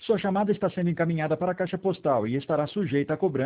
Sua chamada está sendo encaminhada para a caixa postal e estará sujeita a cobrança